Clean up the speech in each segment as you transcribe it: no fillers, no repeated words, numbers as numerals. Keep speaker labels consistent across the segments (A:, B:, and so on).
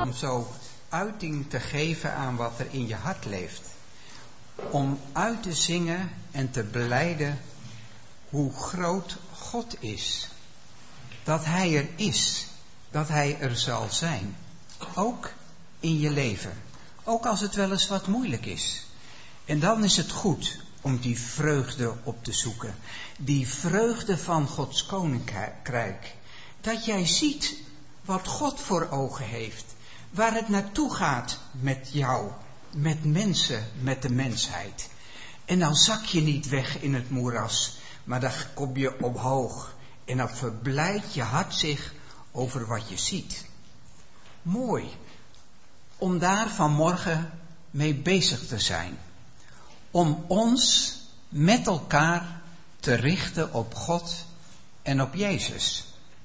A: om zo uiting te geven aan wat er in je hart leeft. Om uit te zingen en te belijden hoe groot God is. Dat Hij er is. Dat Hij er zal zijn. Ook in je leven. Ook als het wel eens wat moeilijk is. En dan is het goed om die vreugde op te zoeken. Die vreugde van Gods koninkrijk. Dat jij ziet wat God voor ogen heeft. Waar het naartoe gaat met jou. Met mensen, met de mensheid. En dan zak je niet weg in het moeras. Maar dan kom je omhoog. En dan verblijdt je hart zich over wat je ziet. Mooi. Om daar vanmorgen mee bezig te zijn. Om ons met elkaar te richten op God en op Jezus.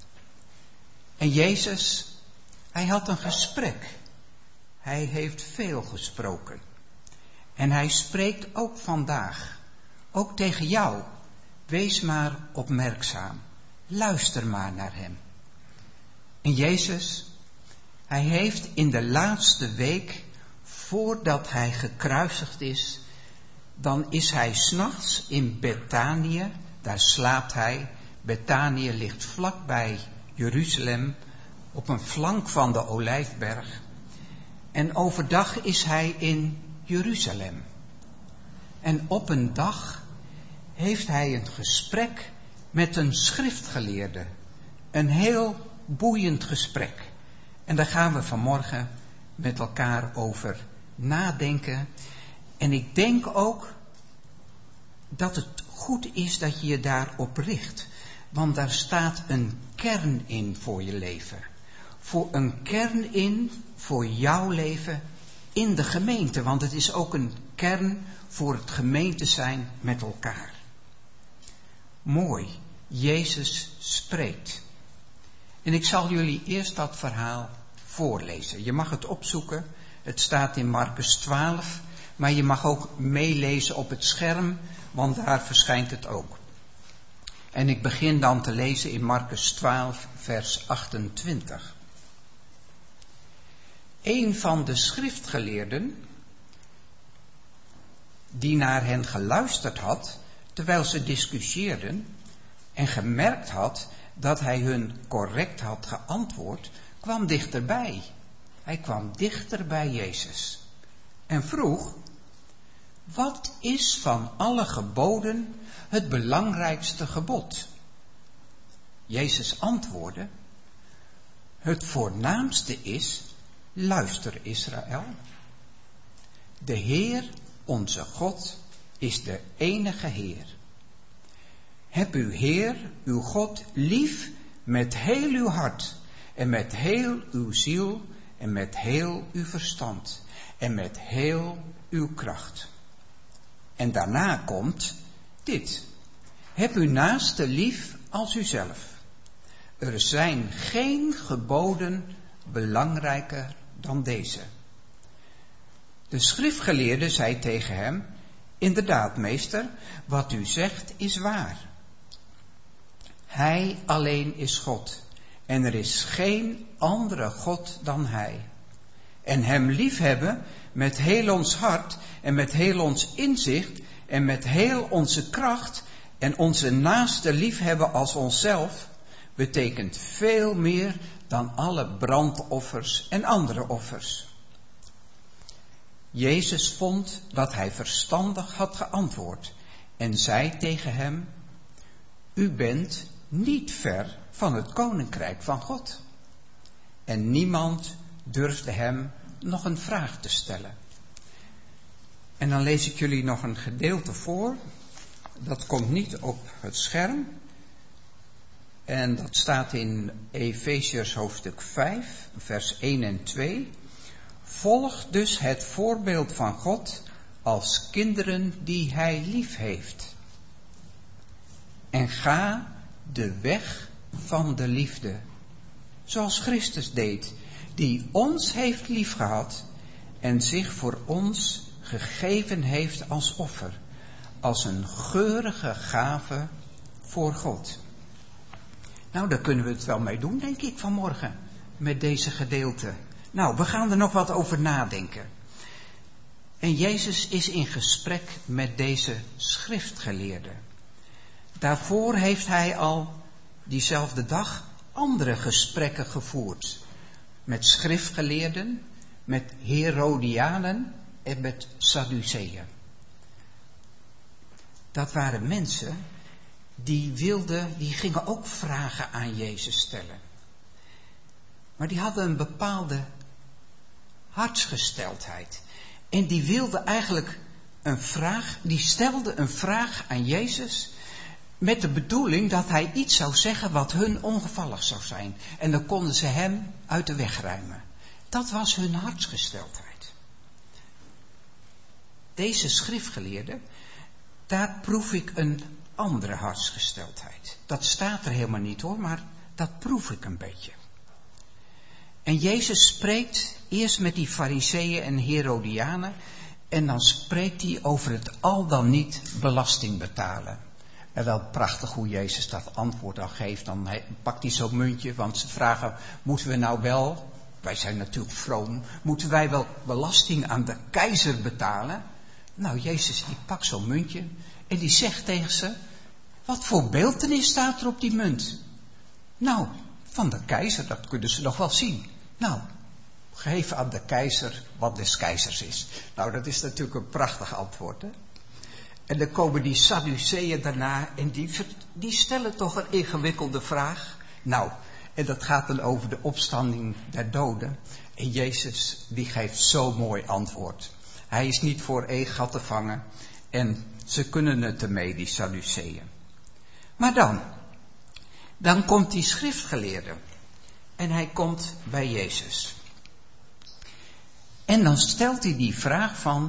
A: En Jezus, Hij had een gesprek. Hij heeft veel gesproken. En Hij spreekt ook vandaag. Ook tegen jou. Wees maar opmerkzaam. Luister maar naar Hem. En Jezus, Hij heeft in de laatste week, voordat Hij gekruisigd is, dan is Hij 's nachts in Betanië, daar slaapt Hij. Betanië ligt vlakbij Jeruzalem, op een flank van de Olijfberg. En overdag is Hij in Jeruzalem. En op een dag heeft Hij een gesprek met een schriftgeleerde. Een heel boeiend gesprek. En daar gaan we vanmorgen met elkaar over nadenken. En ik denk ook dat het goed is dat je je daarop richt. Want daar staat een kern in voor je leven. Voor een kern in voor jouw leven in de gemeente. Want het is ook een kern voor het gemeente zijn met elkaar. Mooi. Jezus spreekt. En ik zal jullie eerst dat verhaal voorlezen. Je mag het opzoeken. Het staat in Marcus 12. Maar je mag ook meelezen op het scherm. Want daar verschijnt het ook. En ik begin dan te lezen in Marcus 12 vers 28. Een van de schriftgeleerden die naar hen geluisterd had terwijl ze discussieerden en gemerkt had dat hij hun correct had geantwoord, kwam dichterbij. Hij kwam dichter bij Jezus en vroeg: wat is van alle geboden het belangrijkste gebod? Jezus antwoordde: het voornaamste is: luister Israël. De Heer, onze God, is de enige Heer. Heb uw Heer, uw God, lief met heel uw hart en met heel uw ziel en met heel uw verstand en met heel uw kracht. En daarna komt dit: heb uw naaste lief als uzelf. Er zijn geen geboden belangrijker dan deze. De schriftgeleerde zei tegen hem: inderdaad, meester, wat u zegt is waar. Hij alleen is God en er is geen andere God dan Hij. En Hem liefhebben met heel ons hart en met heel ons inzicht en met heel onze kracht en onze naaste liefhebben als onszelf betekent veel meer dan alle brandoffers en andere offers. Jezus vond dat hij verstandig had geantwoord en zei tegen hem: u bent niet ver van het koninkrijk van God. En niemand durfde hem nog een vraag te stellen. En dan lees ik jullie nog een gedeelte voor. Dat komt niet op het scherm. En dat staat in Efeziërs hoofdstuk 5, vers 1 en 2. Volg dus het voorbeeld van God als kinderen die Hij lief heeft. En ga de weg van de liefde, zoals Christus deed, die ons heeft liefgehad en zich voor ons gegeven heeft als offer, als een geurige gave voor God. Nou, daar kunnen we het wel mee doen, denk ik, vanmorgen, met deze gedeelte. Nou, we gaan er nog wat over nadenken. En Jezus is in gesprek met deze schriftgeleerde. Daarvoor heeft hij al diezelfde dag andere gesprekken gevoerd. Met schriftgeleerden, met Herodianen en met Sadduceeën. Dat waren mensen die gingen ook vragen aan Jezus stellen. Maar die hadden een bepaalde hartsgesteldheid. En die wilden eigenlijk die stelden een vraag aan Jezus met de bedoeling dat hij iets zou zeggen wat hun ongevallig zou zijn. En dan konden ze hem uit de weg ruimen. Dat was hun hartsgesteldheid. Deze schriftgeleerde, daar proef ik een andere hartsgesteldheid. Dat staat er helemaal niet hoor, maar dat proef ik een beetje. En Jezus spreekt eerst met die Farizeeën en Herodianen. En dan spreekt hij over het al dan niet belasting betalen. En wel prachtig hoe Jezus dat antwoord al geeft. Dan pakt hij zo'n muntje, want ze vragen, moeten we nou wel, wij zijn natuurlijk vroom, moeten wij wel belasting aan de keizer betalen? Nou, Jezus die pakt zo'n muntje en die zegt tegen ze, wat voor beeltenis staat er op die munt? Nou, van de keizer, dat kunnen ze nog wel zien. Nou, geef aan de keizer wat des keizers is. Nou, dat is natuurlijk een prachtig antwoord, hè? En dan komen die Sadduceeën daarna en die stellen toch een ingewikkelde vraag. Nou, en dat gaat dan over de opstanding der doden. En Jezus, die geeft zo'n mooi antwoord. Hij is niet voor één gat te vangen. En ze kunnen het ermee, die Sadduceeën. Maar dan komt die schriftgeleerde. En hij komt bij Jezus. En dan stelt hij die vraag van,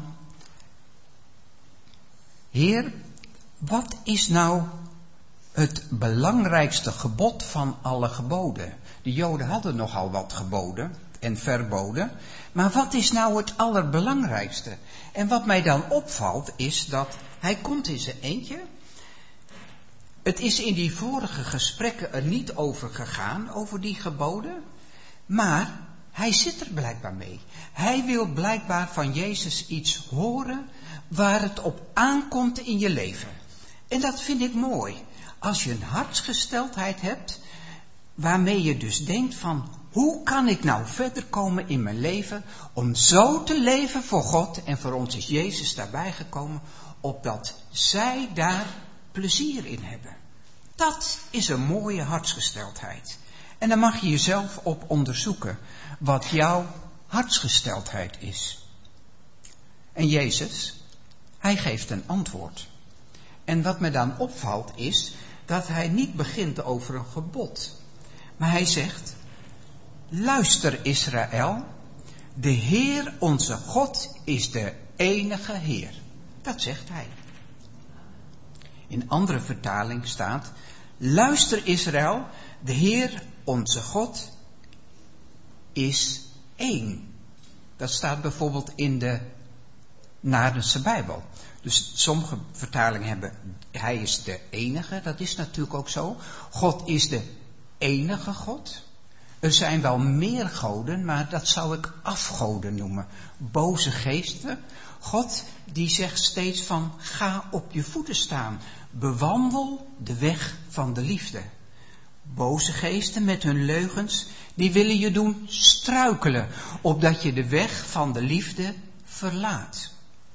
A: Heer, wat is nou het belangrijkste gebod van alle geboden? De Joden hadden nogal wat geboden en verboden. Maar wat is nou het allerbelangrijkste? En wat mij dan opvalt is dat hij komt in zijn eentje. Het is in die vorige gesprekken er niet over gegaan, over die geboden. Maar hij zit er blijkbaar mee. Hij wil blijkbaar van Jezus iets horen waar het op aankomt in je leven. En dat vind ik mooi. Als je een hartsgesteldheid hebt, waarmee je dus denkt van, hoe kan ik nou verder komen in mijn leven om zo te leven voor God? En voor ons is Jezus daarbij gekomen, opdat zij daar plezier in hebben. Dat is een mooie hartsgesteldheid. En dan mag je jezelf op onderzoeken wat jouw hartsgesteldheid is. En Jezus, hij geeft een antwoord. En wat me dan opvalt is dat hij niet begint over een gebod. Maar hij zegt, luister Israël, de Heer onze God is de enige Heer. Dat zegt hij. In andere vertaling staat, luister Israël, de Heer onze God is één. Dat staat bijvoorbeeld in de Naardense Bijbel. Dus sommige vertalingen hebben, hij is de enige, dat is natuurlijk ook zo. God is de enige God. Er zijn wel meer goden, maar dat zou ik afgoden noemen. Boze geesten. God die zegt steeds van, ga op je voeten staan. Bewandel de weg van de liefde. Boze geesten met hun leugens, die willen je doen struikelen, opdat je de weg van de liefde verlaat.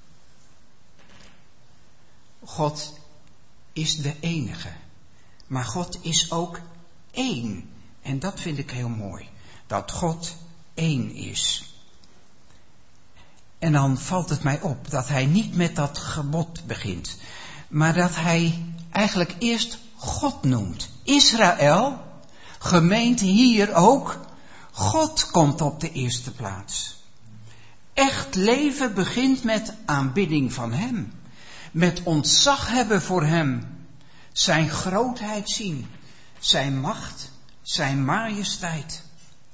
A: God is de enige, maar God is ook één. En dat vind ik heel mooi, dat God één is. En dan valt het mij op dat hij niet met dat gebod begint, maar dat hij eigenlijk eerst God noemt. Israël, gemeente hier ook, God komt op de eerste plaats. Echt leven begint met aanbidding van hem. Met ontzag hebben voor hem. Zijn grootheid zien. Zijn macht. Zijn majesteit.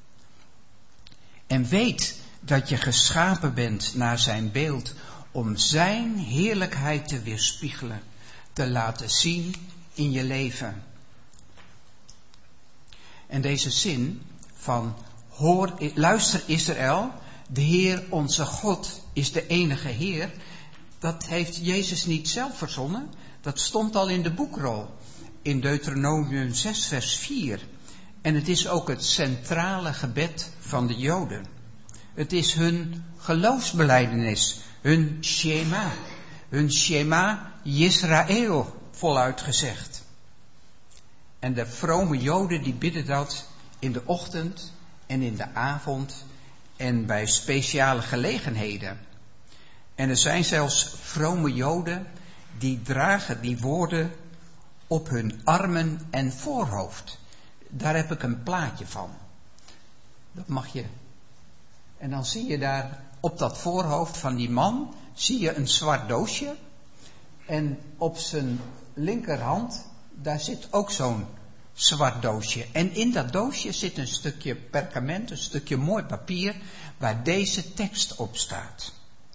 A: En weet dat je geschapen bent naar zijn beeld. Om zijn heerlijkheid te weerspiegelen. Te laten zien in je leven. En deze zin van luister Israël, de Heer onze God is de enige Heer. Dat heeft Jezus niet zelf verzonnen. Dat stond al in de boekrol. In Deuteronomium 6 vers 4. En het is ook het centrale gebed van de Joden. Het is hun geloofsbelijdenis. Hun Shema. Hun Shema Yisrael, voluit gezegd. En de vrome Joden die bidden dat in de ochtend en in de avond en bij speciale gelegenheden. En er zijn zelfs vrome Joden die dragen die woorden op hun armen en voorhoofd. Daar heb ik een plaatje van. Dat mag je. En dan zie je daar op dat voorhoofd van die man, zie je een zwart doosje. En op zijn linkerhand, daar zit ook zo'n zwart doosje. En in dat doosje zit een stukje perkament, een stukje mooi papier, waar deze tekst op staat.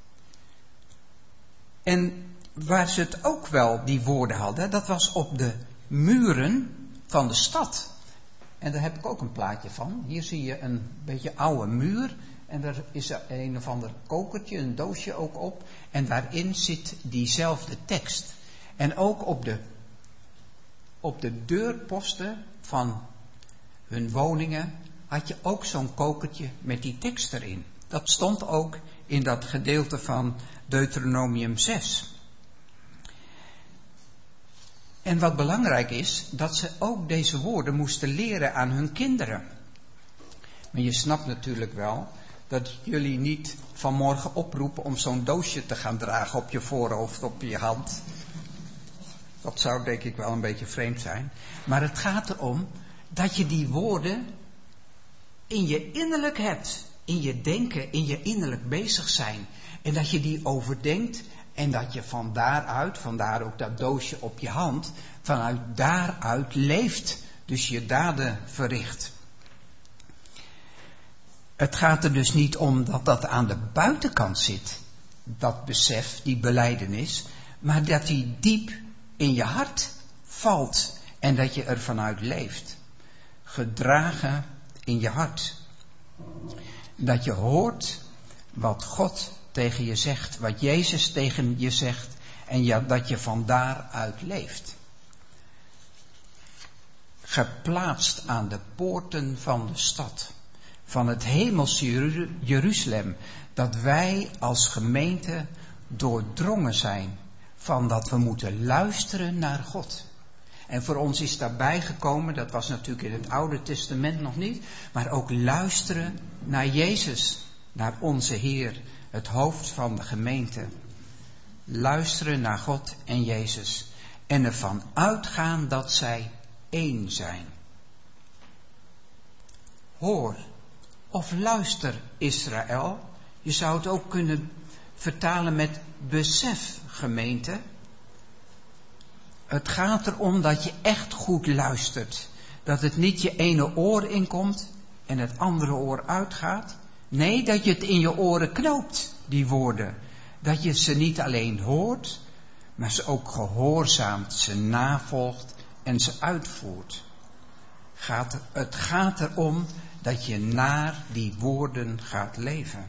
A: En waar ze het ook wel, die woorden hadden, dat was op de muren van de stad. En daar heb ik ook een plaatje van. Hier zie je een beetje oude muur. En daar is er een of ander kokertje, een doosje ook op. En daarin zit diezelfde tekst. En ook op de deurposten van hun woningen had je ook zo'n kokertje met die tekst erin. Dat stond ook in dat gedeelte van Deuteronomium 6. En wat belangrijk is, dat ze ook deze woorden moesten leren aan hun kinderen. Maar je snapt natuurlijk wel dat jullie niet vanmorgen oproepen om zo'n doosje te gaan dragen op je voorhoofd, op je hand. Dat zou denk ik wel een beetje vreemd zijn. Maar het gaat erom dat je die woorden in je innerlijk hebt. In je denken, in je innerlijk bezig zijn. En dat je die overdenkt. En dat je van daaruit, vandaar ook dat doosje op je hand, vanuit daaruit leeft. Dus je daden verricht. Het gaat er dus niet om dat dat aan de buitenkant zit. Dat besef, die belijdenis. Maar dat die diep in je hart valt. En dat je er vanuit leeft. Gedragen in je hart. Dat je hoort wat God tegen je zegt, wat Jezus tegen je zegt, en dat je van daaruit leeft. Geplaatst aan de poorten van de stad, van het hemelse Jeruzalem, dat wij als gemeente doordrongen zijn van dat we moeten luisteren naar God. En voor ons is daarbij gekomen, dat was natuurlijk in het Oude Testament nog niet, maar ook luisteren naar Jezus, naar onze Heer, het hoofd van de gemeente. Luisteren naar God en Jezus. En ervan uitgaan dat zij één zijn. Hoor of luister Israël. Je zou het ook kunnen vertalen met besef gemeente. Het gaat erom dat je echt goed luistert. Dat het niet je ene oor inkomt en het andere oor uitgaat. Nee, dat je het in je oren knoopt, die woorden. Dat je ze niet alleen hoort, maar ze ook gehoorzaamt, ze navolgt en ze uitvoert. Het gaat erom dat je naar die woorden gaat leven.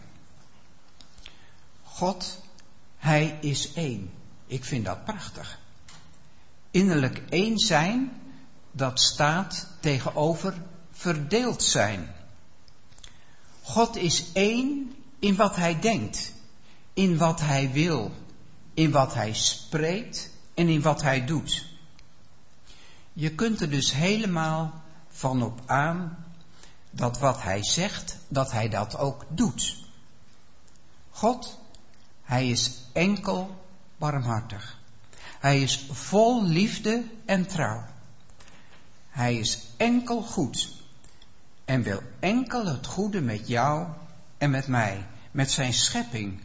A: God, Hij is één. Ik vind dat prachtig. Innerlijk één zijn, dat staat tegenover verdeeld zijn. God is één in wat Hij denkt, in wat Hij wil, in wat Hij spreekt en in wat Hij doet. Je kunt er dus helemaal van op aan dat wat Hij zegt, dat Hij dat ook doet. God, Hij is enkel barmhartig. Hij is vol liefde en trouw. Hij is enkel goed en wil enkel het goede met jou en met mij, met zijn schepping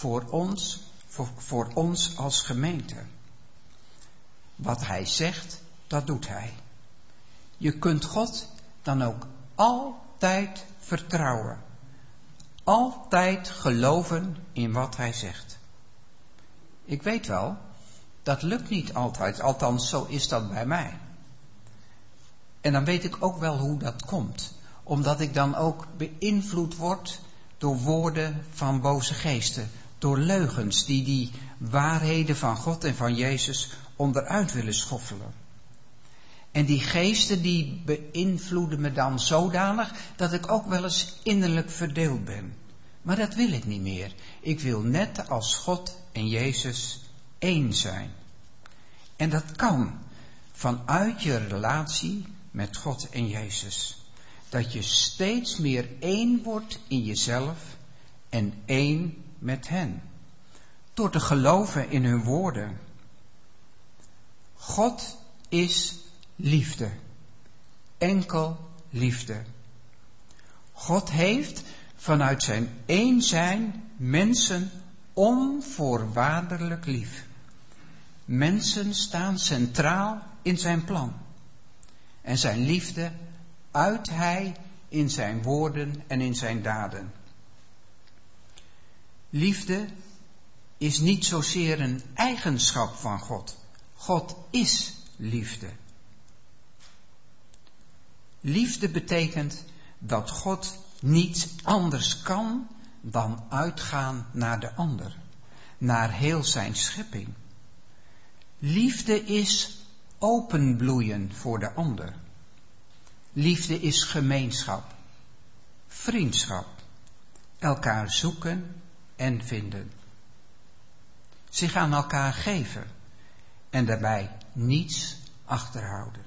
A: voor ons als gemeente. Wat Hij zegt, dat doet Hij. Je kunt God dan ook altijd vertrouwen. Altijd geloven in wat Hij zegt. Ik weet wel, dat lukt niet altijd, althans zo is dat bij mij. En dan weet ik ook wel hoe dat komt. Omdat ik dan ook beïnvloed word door woorden van boze geesten. Door leugens die waarheden van God en van Jezus onderuit willen schoffelen. En die geesten die beïnvloeden me dan zodanig dat ik ook wel eens innerlijk verdeeld ben. Maar dat wil ik niet meer. Ik wil net als God en Jezus één zijn. En dat kan vanuit je relatie met God en Jezus. Dat je steeds meer één wordt in jezelf en één met hen. Door te geloven in hun woorden. God is liefde. Enkel liefde. God heeft vanuit zijn één zijn mensen onvoorwaardelijk lief. Mensen staan centraal in zijn plan. En zijn liefde uit hij in zijn woorden en in zijn daden. Liefde is niet zozeer een eigenschap van God. God is liefde. Liefde betekent dat God niet anders kan dan uitgaan naar de ander, naar heel zijn schepping. Liefde is openbloeien voor de ander. Liefde is gemeenschap, vriendschap, elkaar zoeken en vinden. Zich aan elkaar geven en daarbij niets achterhouden.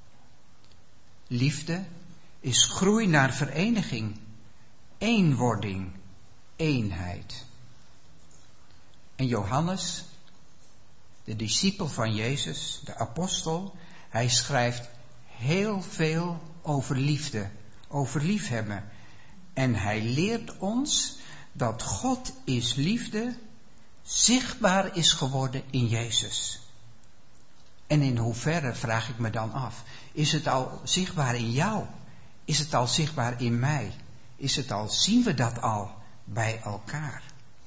A: Liefde is groei naar vereniging, eenwording, eenheid. En Johannes, de discipel van Jezus, de apostel, hij schrijft heel veel over liefde, over liefhebben. En hij leert ons dat God is liefde zichtbaar is geworden in Jezus. En in hoeverre, vraag ik me dan af, is het al zichtbaar in jou? Is het al zichtbaar in mij? Zien we dat al bij elkaar?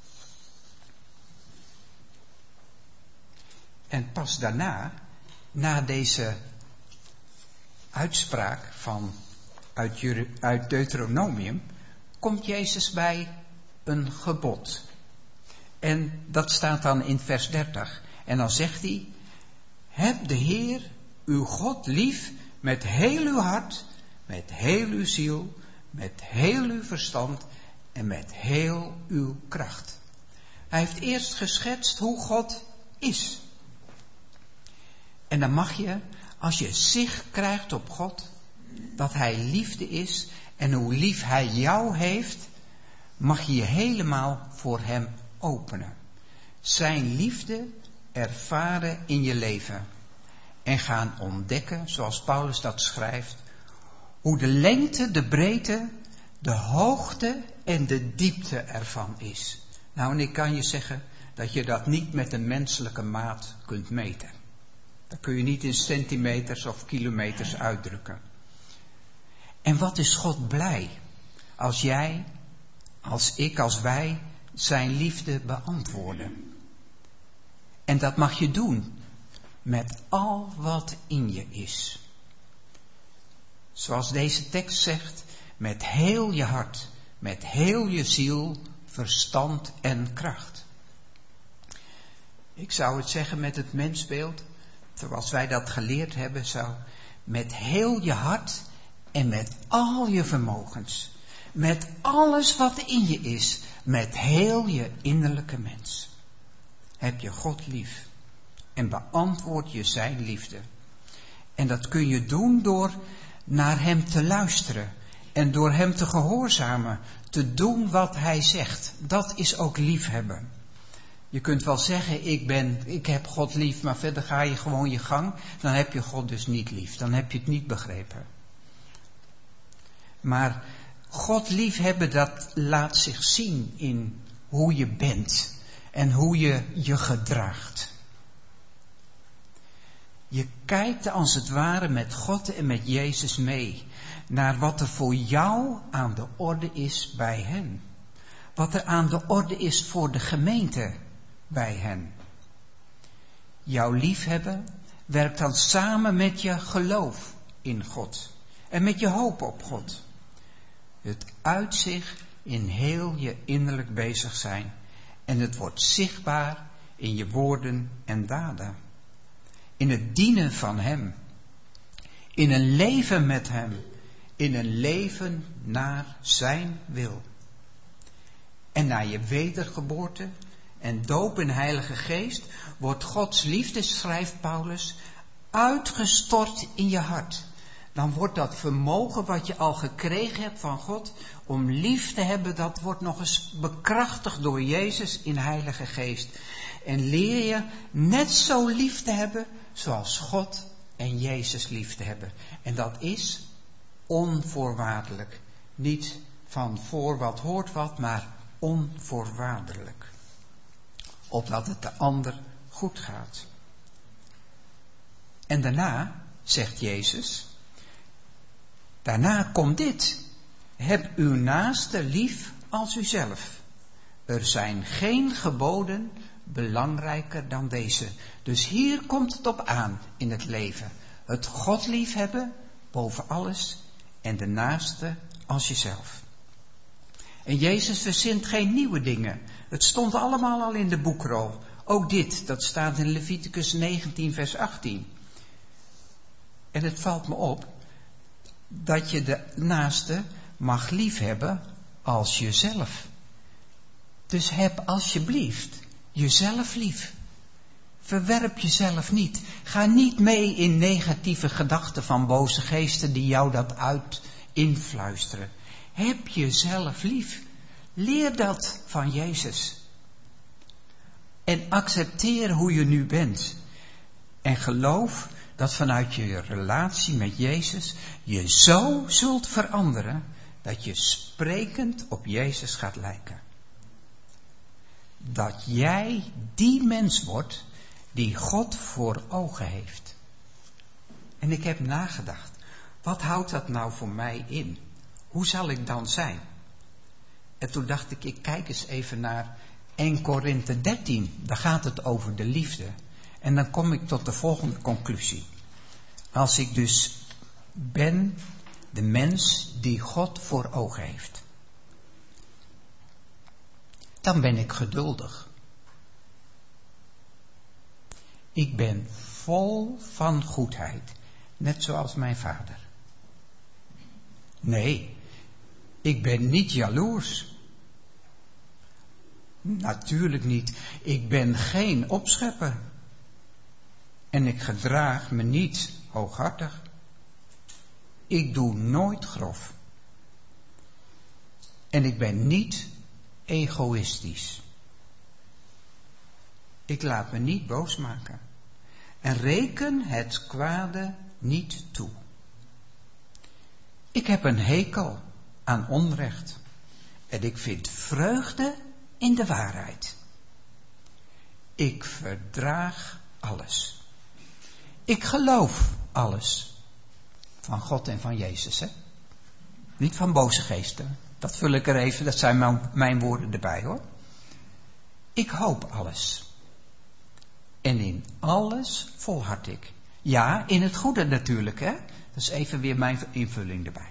A: En pas daarna, na deze uitspraak uit Deuteronomium, komt Jezus bij een gebod. En dat staat dan in vers 30. En dan zegt hij: heb de Heer, uw God, lief met heel uw hart, met heel uw ziel, met heel uw verstand en met heel uw kracht. Hij heeft eerst geschetst hoe God is. En dan mag je, als je zicht krijgt op God, dat hij liefde is en hoe lief hij jou heeft, mag je je helemaal voor hem openen. Zijn liefde ervaren in je leven. En gaan ontdekken, zoals Paulus dat schrijft, hoe de lengte, de breedte, de hoogte en de diepte ervan is. Nou, en ik kan je zeggen dat je dat niet met een menselijke maat kunt meten. Dat kun je niet in centimeters of kilometers uitdrukken. En wat is God blij als jij, als ik, als wij zijn liefde beantwoorden. En dat mag je doen met al wat in je is. Zoals deze tekst zegt, met heel je hart, met heel je ziel, verstand en kracht. Ik zou het zeggen met het mensbeeld, zoals wij dat geleerd hebben, zou met heel je hart en met al je vermogens, met alles wat in je is, met heel je innerlijke mens, heb je God lief en beantwoord je zijn liefde. En dat kun je doen door naar hem te luisteren en door hem te gehoorzamen, te doen wat hij zegt. Dat is ook liefhebben. Je kunt wel zeggen, ik heb God lief, maar verder ga je gewoon je gang. Dan heb je God dus niet lief. Dan heb je het niet begrepen. Maar God liefhebben, dat laat zich zien in hoe je bent en hoe je je gedraagt. Je kijkt als het ware met God en met Jezus mee naar wat er voor jou aan de orde is bij hen. Wat er aan de orde is voor de gemeente bij hen. Jouw liefhebben werkt dan samen met je geloof in God en met je hoop op God. Het uit zich in heel je innerlijk bezig zijn. En het wordt zichtbaar in je woorden en daden. In het dienen van Hem. In een leven met Hem. In een leven naar zijn wil. En na je wedergeboorte en doop in Heilige Geest wordt Gods liefde, schrijft Paulus, uitgestort in je hart. Dan wordt dat vermogen wat je al gekregen hebt van God om lief te hebben, dat wordt nog eens bekrachtigd door Jezus in Heilige Geest. En leer je net zo lief te hebben zoals God en Jezus lief te hebben. En dat is onvoorwaardelijk. Niet van voor wat hoort wat, maar onvoorwaardelijk. Opdat het de ander goed gaat. En daarna, zegt Jezus, daarna komt dit. Heb uw naaste lief als uzelf. Er zijn geen geboden belangrijker dan deze. Dus hier komt het op aan in het leven. Het God liefhebben boven alles en de naaste als jezelf. En Jezus verzint geen nieuwe dingen. Het stond allemaal al in de boekrol. Ook dit, dat staat in Leviticus 19 vers 18. En het valt me op dat je de naaste mag liefhebben als jezelf. Dus heb alsjeblieft jezelf lief. Verwerp jezelf niet. Ga niet mee in negatieve gedachten van boze geesten die jou dat uit influisteren. Heb jezelf lief. Leer dat van Jezus. En accepteer hoe je nu bent. En geloof dat vanuit je relatie met Jezus je zo zult veranderen dat je sprekend op Jezus gaat lijken. Dat jij die mens wordt die God voor ogen heeft. En ik heb nagedacht, wat houdt dat nou voor mij in? Hoe zal ik dan zijn? En toen dacht ik kijk eens even naar 1 Korinthe 13. Daar gaat het over de liefde. En dan kom ik tot de volgende conclusie. Als ik dus ben de mens die God voor ogen heeft, dan ben ik geduldig. Ik ben vol van goedheid, net zoals mijn vader. Nee, ik ben niet jaloers. Natuurlijk niet. Ik ben geen opschepper. En ik gedraag me niet hooghartig. Ik doe nooit grof. En ik ben niet egoïstisch. Ik laat me niet boos maken. En reken het kwade niet toe. Ik heb een hekel aan onrecht. En ik vind vreugde in de waarheid. Ik verdraag alles. Ik geloof alles. Van God en van Jezus, hè? Niet van boze geesten. Dat vul ik er even, dat zijn mijn woorden erbij, hoor. Ik hoop alles. En in alles volhard ik. Ja, in het goede natuurlijk, hè? Dat is even weer mijn invulling erbij.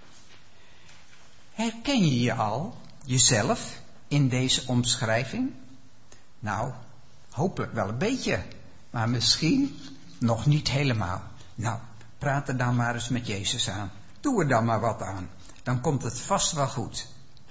A: Herken je je al, jezelf, in deze omschrijving? Nou, hopelijk wel een beetje. Maar misschien nog niet helemaal. Nou, praat er dan maar eens met Jezus aan. Doe er dan maar wat aan. Dan komt het vast wel goed.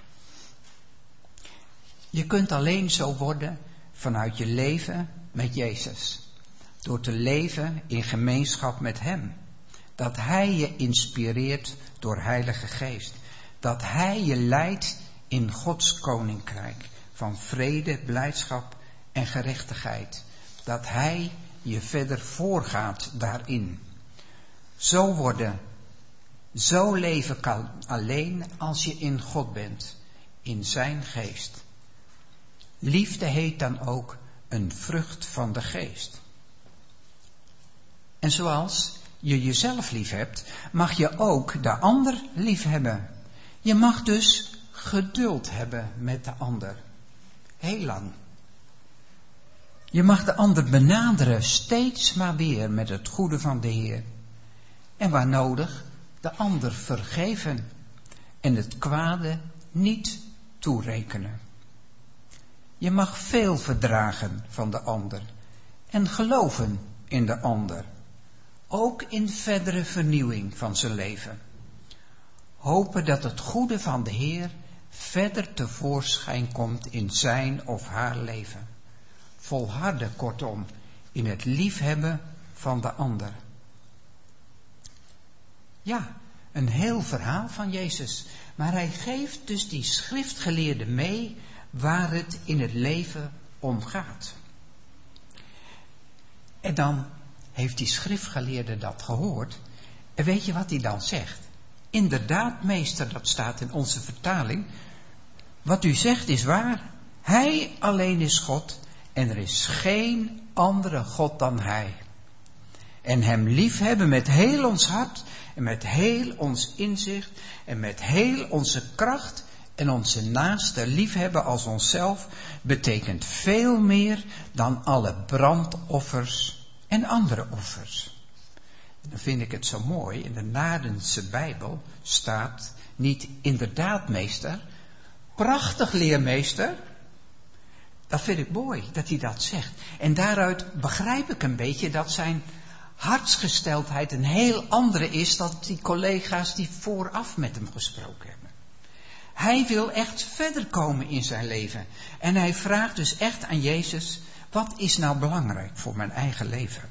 A: Je kunt alleen zo worden vanuit je leven met Jezus. Door te leven in gemeenschap met Hem. Dat Hij je inspireert door Heilige Geest. Dat Hij je leidt in Gods koninkrijk. Van vrede, blijdschap en gerechtigheid. Dat Hij je verder voorgaat daarin. Zo leven kan alleen als je in God bent. In zijn geest. Liefde heet dan ook een vrucht van de geest. En zoals je jezelf lief hebt, mag je ook de ander lief hebben. Je mag dus geduld hebben met de ander. Heel lang. Je mag de ander benaderen, steeds maar weer met het goede van de Heer. En waar nodig, de ander vergeven. en het kwade niet toerekenen. Je mag veel verdragen van de ander en geloven in de ander, ook in verdere vernieuwing van zijn leven. Hopen dat het goede van de Heer verder tevoorschijn komt in zijn of haar leven. Volharden, kortom, in het liefhebben van de ander. Ja, een heel verhaal van Jezus. Maar hij geeft dus die schriftgeleerde mee waar het in het leven om gaat. En dan heeft die schriftgeleerde dat gehoord. En weet je wat hij dan zegt? Inderdaad, meester, dat staat in onze vertaling. Wat u zegt is waar. Hij alleen is God en er is geen andere God dan hij. En hem liefhebben met heel ons hart en met heel ons inzicht en met heel onze kracht en onze naaste liefhebben als onszelf betekent veel meer dan alle brandoffers en andere offers. Dan vind ik het zo mooi, in de Naardense Bijbel staat niet inderdaad meester, prachtig leermeester. Dat vind ik mooi, dat hij dat zegt. En daaruit begrijp ik een beetje dat zijn hartsgesteldheid een heel andere is dan die collega's die vooraf met hem gesproken hebben. Hij wil echt verder komen in zijn leven. En hij vraagt dus echt aan Jezus, wat is nou belangrijk voor mijn eigen leven?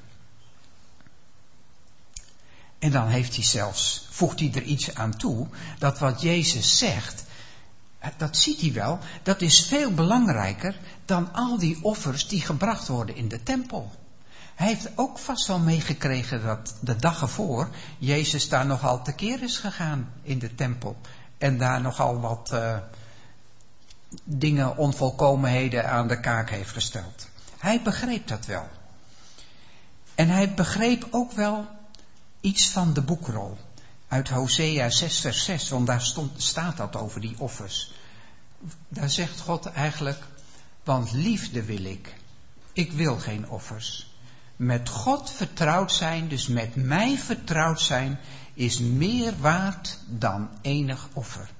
A: En dan voegt hij er iets aan toe, dat wat Jezus zegt, dat ziet hij wel, dat is veel belangrijker dan al die offers die gebracht worden in de tempel. Hij heeft ook vast wel meegekregen dat de dag ervoor Jezus daar nogal tekeer is gegaan in de tempel. En daar nogal wat dingen, onvolkomenheden aan de kaak heeft gesteld. Hij begreep dat wel. En hij begreep ook wel iets van de boekrol. Uit Hosea 6 vers 6, want daar staat dat over die offers. Daar zegt God eigenlijk, want liefde wil ik. Ik wil geen offers. Met God vertrouwd zijn, dus met mij vertrouwd zijn, is meer waard dan enig offer.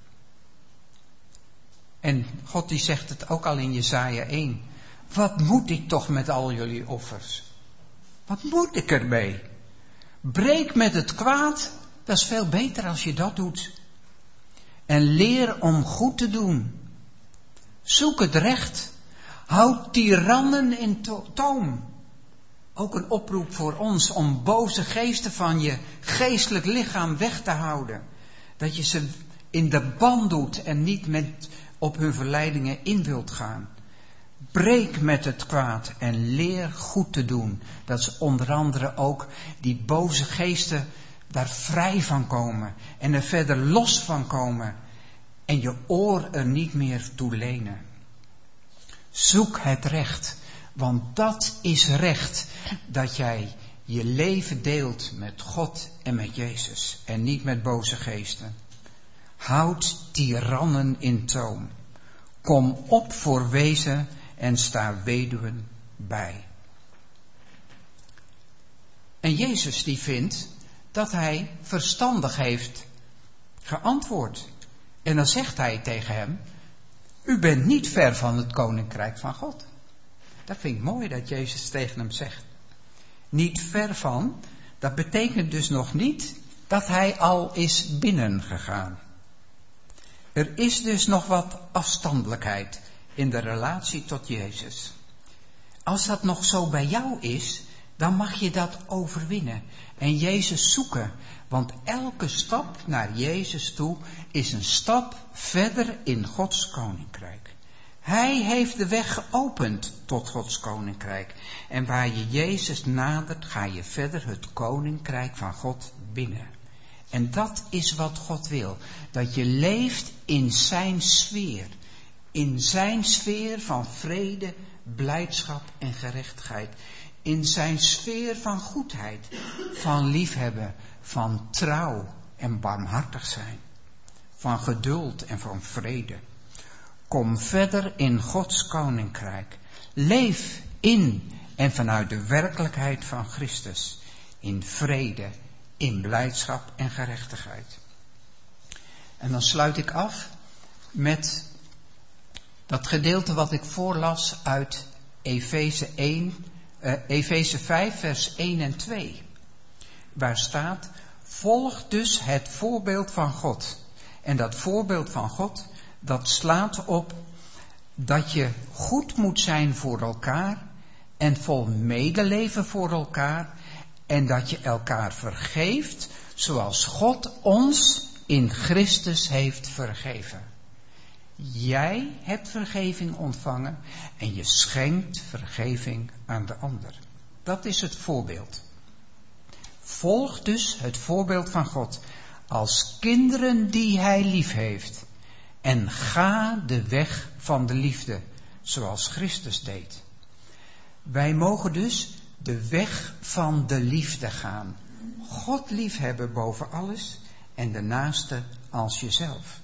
A: En God die zegt het ook al in Jesaja 1. Wat moet ik toch met al jullie offers? Wat moet ik ermee? Breek met het kwaad, dat is veel beter als je dat doet. En leer om goed te doen. Zoek het recht. Houd tirannen in toom. Ook een oproep voor ons om boze geesten van je geestelijk lichaam weg te houden. Dat je ze in de ban doet en niet op hun verleidingen in wilt gaan. Breek met het kwaad en leer goed te doen. Dat ze onder andere ook die boze geesten daar vrij van komen. En er verder los van komen. En je oor er niet meer toe lenen. Zoek het recht. Want dat is recht. Dat jij je leven deelt met God en met Jezus. En niet met boze geesten. Houd tirannen in toom. Kom op voor wezen en sta weduwen bij. En Jezus die vindt dat hij verstandig heeft geantwoord. En dan zegt hij tegen hem, u bent niet ver van het koninkrijk van God. Dat vind ik mooi dat Jezus tegen hem zegt. Niet ver van, dat betekent dus nog niet dat hij al is binnengegaan. Er is dus nog wat afstandelijkheid in de relatie tot Jezus. Als dat nog zo bij jou is, dan mag je dat overwinnen en Jezus zoeken. Want elke stap naar Jezus toe is een stap verder in Gods koninkrijk. Hij heeft de weg geopend tot Gods koninkrijk. En waar je Jezus nadert, ga je verder het koninkrijk van God binnen. En dat is wat God wil. Dat je leeft in zijn sfeer. In zijn sfeer van vrede, blijdschap en gerechtigheid. In zijn sfeer van goedheid, van liefhebben, van trouw en barmhartig zijn. Van geduld en van vrede. Kom verder in Gods koninkrijk. Leef in en vanuit de werkelijkheid van Christus. In vrede, in blijdschap en gerechtigheid. En dan sluit ik af met dat gedeelte wat ik voorlas uit Efeze 5 vers 1 en 2. Waar staat: volg dus het voorbeeld van God. En dat voorbeeld van God, dat slaat op dat je goed moet zijn voor elkaar en vol medeleven voor elkaar. En dat je elkaar vergeeft zoals God ons in Christus heeft vergeven. Jij hebt vergeving ontvangen en je schenkt vergeving aan de ander. Dat is het voorbeeld. Volg dus het voorbeeld van God als kinderen die hij lief heeft. En ga de weg van de liefde, zoals Christus deed. Wij mogen dus de weg van de liefde gaan. God liefhebben boven alles en de naaste als jezelf.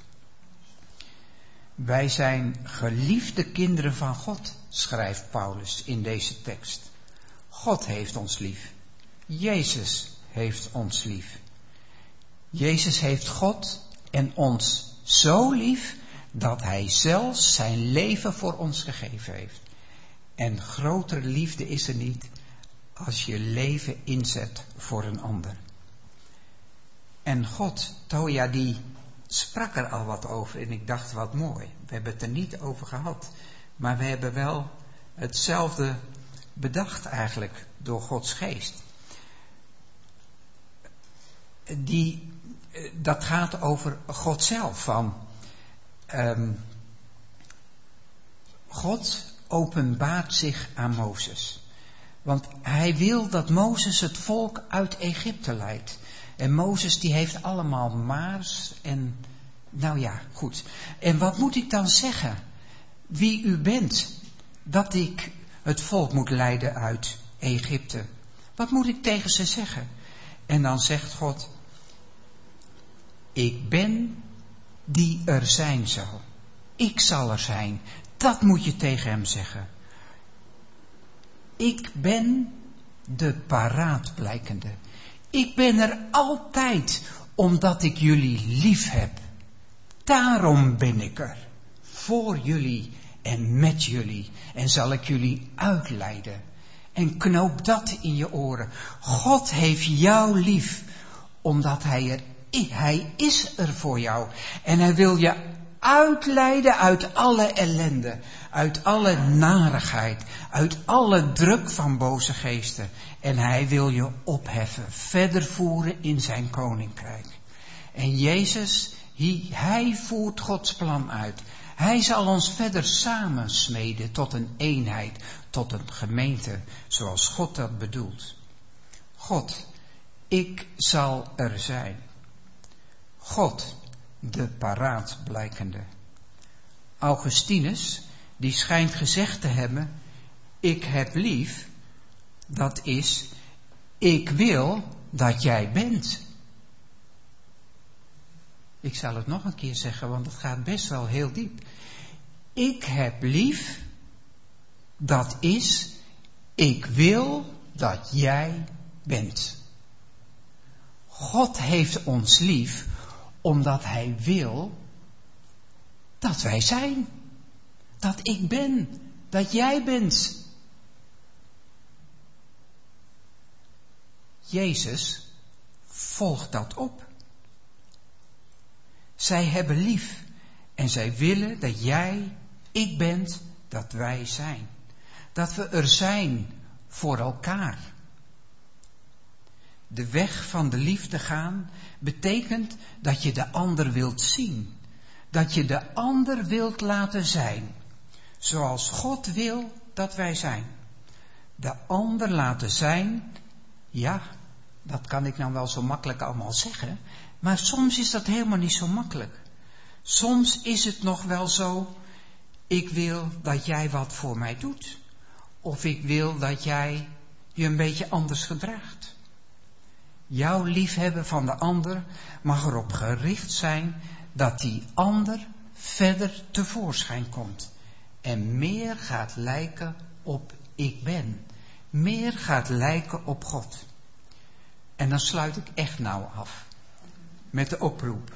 A: Wij zijn geliefde kinderen van God, schrijft Paulus in deze tekst. God heeft ons lief. Jezus heeft ons lief. Jezus heeft God en ons zo lief dat hij zelfs zijn leven voor ons gegeven heeft. En grotere liefde is er niet als je leven inzet voor een ander. En God, Toja, die sprak er al wat over en ik dacht wat mooi. We hebben het er niet over gehad, maar we hebben wel hetzelfde bedacht eigenlijk door Gods geest. Dat gaat over God zelf. God openbaart zich aan Mozes. Want hij wil dat Mozes het volk uit Egypte leidt. En Mozes die heeft allemaal maars en nou ja, goed. En wat moet ik dan zeggen? Wie u bent, dat ik het volk moet leiden uit Egypte. Wat moet ik tegen ze zeggen? En dan zegt God: ik ben die er zijn zal. Ik zal er zijn. Dat moet je tegen hem zeggen. Ik ben de paraatblijkende. Ik ben er altijd, omdat ik jullie lief heb. Daarom ben ik er. Voor jullie en met jullie. En zal ik jullie uitleiden. En knoop dat in je oren. God heeft jou lief, omdat hij is er voor jou. En hij wil je uitleiden uit alle ellende, uit alle narigheid, uit alle druk van boze geesten. En hij wil je opheffen, verder voeren in zijn koninkrijk. En Jezus, hij voert Gods plan uit. Hij zal ons verder samensmeden tot een eenheid, tot een gemeente, zoals God dat bedoelt. God, ik zal er zijn. God, de paraatblijkende. Augustinus, die schijnt gezegd te hebben: ik heb lief, dat is, ik wil dat jij bent. Ik zal het nog een keer zeggen, want het gaat best wel heel diep. Ik heb lief, dat is, ik wil dat jij bent. God heeft ons lief, omdat hij wil dat wij zijn. Dat ik ben, dat jij bent. Jezus volgt dat op. Zij hebben lief en zij willen dat jij, ik bent, dat wij zijn. Dat we er zijn voor elkaar. De weg van de liefde gaan betekent dat je de ander wilt zien. Dat je de ander wilt laten zijn. Zoals God wil dat wij zijn. De ander laten zijn, ja, dat kan ik nou wel zo makkelijk allemaal zeggen. Maar soms is dat helemaal niet zo makkelijk. Soms is het nog wel zo, ik wil dat jij wat voor mij doet. Of ik wil dat jij je een beetje anders gedraagt. Jouw liefhebben van de ander mag erop gericht zijn dat die ander verder tevoorschijn komt. En meer gaat lijken op ik ben. Meer gaat lijken op God. En dan sluit ik echt nou af met de oproep.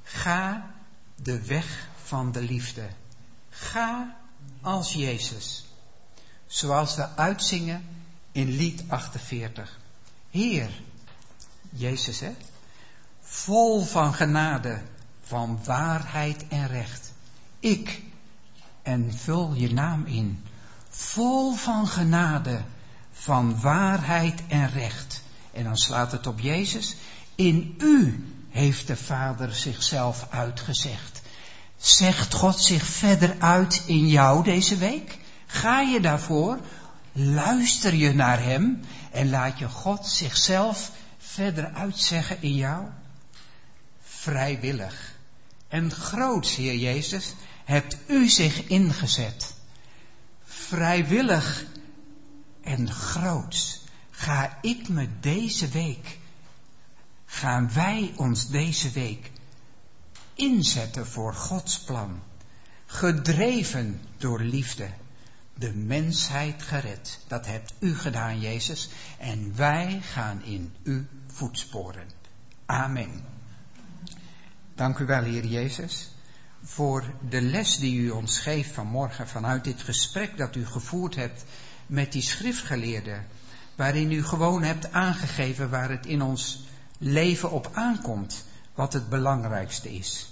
A: Ga de weg van de liefde. Ga als Jezus. Zoals we uitzingen in lied 48. Heer, Jezus hè, vol van genade, van waarheid en recht. Ik, en vul je naam in, vol van genade, van waarheid en recht. En dan slaat het op Jezus. In u heeft de Vader zichzelf uitgezegd. Zegt God zich verder uit in jou deze week? Ga je daarvoor? Luister je naar hem en laat je God zichzelf verder uitzeggen in jou? Vrijwillig en groots, Heer Jezus, hebt u zich ingezet. Vrijwillig en groots ga ik me deze week, gaan wij ons deze week inzetten voor Gods plan. Gedreven door liefde. De mensheid gered. Dat hebt u gedaan, Jezus. En wij gaan in uw voetsporen. Amen. Dank u wel, Heer Jezus, voor de les die u ons geeft vanmorgen vanuit dit gesprek dat u gevoerd hebt met die schriftgeleerden, waarin u gewoon hebt aangegeven waar het in ons leven op aankomt, wat het belangrijkste is.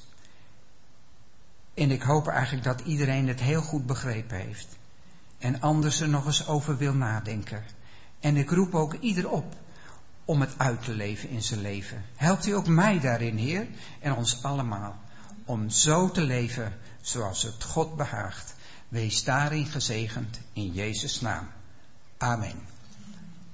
A: En ik hoop eigenlijk dat iedereen het heel goed begrepen heeft en anders er nog eens over wil nadenken. En ik roep ook ieder op om het uit te leven in zijn leven. Helpt u ook mij daarin, Heer, en ons allemaal, om zo te leven zoals het God behaagt. Wees daarin gezegend in Jezus' naam. Amen.